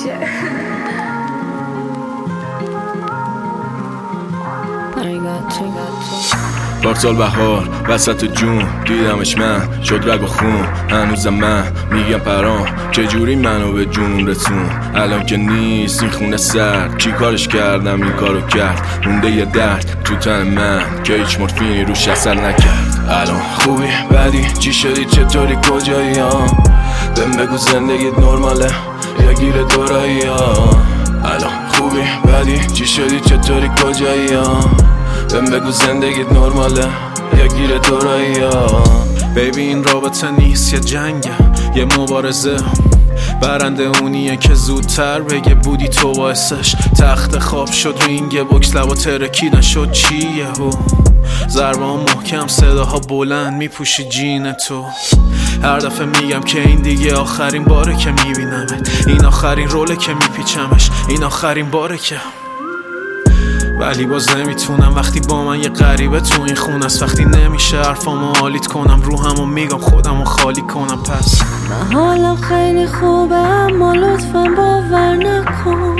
میشه. پارسال بهار وسط جون دیدمش من شد رگ و خون. هنوزم من میگم پرام چجوری منو به جنون رسون. الان که نیست این خونه سرد کی کارش کردم این کارو کرد. مونده یه درد تو تن من که هیچ مورفینی روش اثر نکرد. الان خوبی بدی چی شدی چطوری کجایی ها؟ بهم بگو زندگیت نرماله یا گیر دورایی ها؟ الان خوبی بدی چی شدی چطوری کجایی ها؟ بهم بگو زندگیت نرماله یا گیر دورایی ها؟ بیبی این رابطه نیست یه جنگه یه مبارزه. برنده اونیه که زودتر بگه بودی تو باعثش. تخت خواب شد رینگ بوکس لبا ترکیدن شد چیه هو. ضربه ها محکم صداها بلند میپوشی جین تو. هر دفعه میگم که این دیگه آخرین باره که میبینمت. این آخرین روله که میپیچمش. این آخرین باره که ولی باز نمیتونم وقتی با من یه غریبه تو این خونه است. وقتی نمیشه حرفامو حالیت کنم روحمو میگم خودمو خالی کنم. پس من حالم خیلی خوبه اما لطفا باور نکن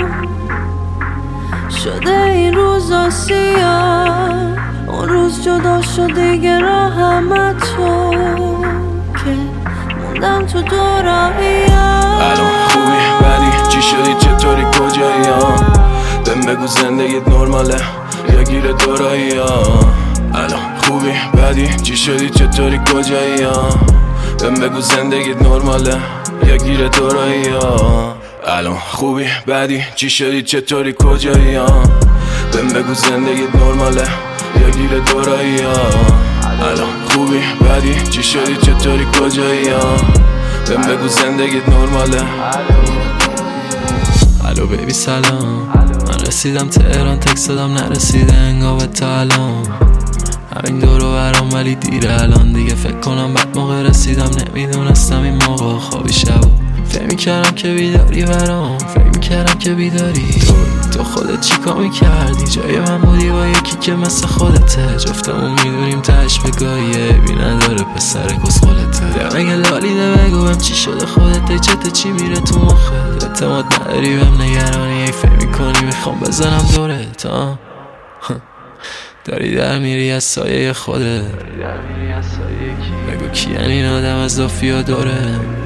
شده این روزا سیاه. اون روز جدا شد دیگه راهم تو که موندم تو دورایی ها. الان خوبی بدی چی شدی چطوری کجایی ها؟ بهم بگو زندگیت نرماله یا گیر دورایی ها؟ الان خوبی بدی چی شدی چطوری کجایی ها؟ بهم بگو زندگیت نرماله یا گیر دورایی ها؟ الان خوبی بدی چی شدی چطوری کجایی ها؟ بهم بگو زندگیت نرماله یا گیر دورایی ها؟ الان خوبی بدی چی شدی چطوری کجایی ها؟ بهم بگو زندگیت نرماله. الو بیبی سلام من رسیدم تهران تکست دادم نرسیده انگار به تا الان. همین دور و برام ولی دیره الان دیگه فکر کنم بعد موقع رسیدم. نمیدونستم این موقع خوابی شبا. فکر میکردم که بیداری برام. فکر میکردم که بیداری تو خودت چیکار میکردی جای من بودی با یکی که مثل خودته. جفتمون میدونیم تهش بگاهیه بی نداره پسر کس خودته. مگه لالیده بگو بهم چی شده خودته چته چی میره تو مخت. اعتماد نداری بهم نگرانی ای فکر میکنی میخوام بزنم دورت ها. داری در میری از سایه خودت. بگو کیه این آدم از دافیا دوره.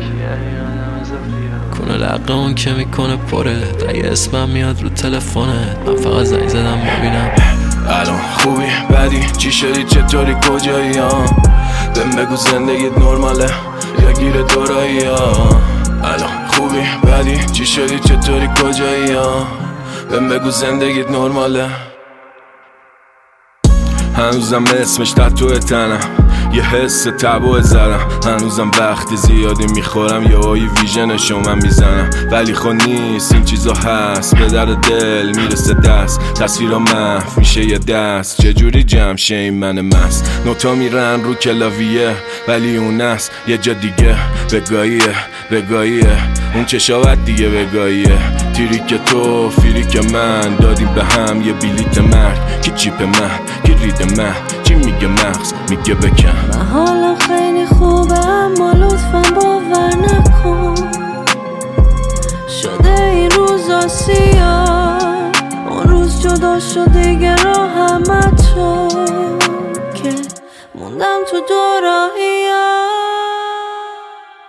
کنه لقه اون که میکنه پره. اگه اسمم میاد رو تلفنت من فقط زنگ زدم ببینم. الان خوبی بدی چی شدی چطوری کجایی ها؟ بهم بگو زندگیت نرماله یا گیر دورایی ها؟ الان خوبی بدی چی شدی چطوری کجایی ها؟ بهم بگو زندگیت نرماله. هنوزم اسمش تتو تنم یه حس تبو زدم. هنوزم وقتی زیادی میخورم یه هایی ویژنشو من میزنم. ولی خود نیست این چیزا هست به در دل میرسه دست. تصویرها محو میشه یه دست چجوری جمع شه این من مست. نوتا میرن رو کلاویه ولی اون است یه جا دیگه. بگاهیه اون چشاوت دیگه بگاهیه. تیریک تو فیریک من دادیم به هم یه بلیت مرگ. کی چیپ من کی رید من چی میگه مغز میگه بکن. من حالم خیلی خوبه اما لطفا باور نکن شده این روزا سیاه. اون روز جدا شد دیگه راهم تو که موندم تو دورایی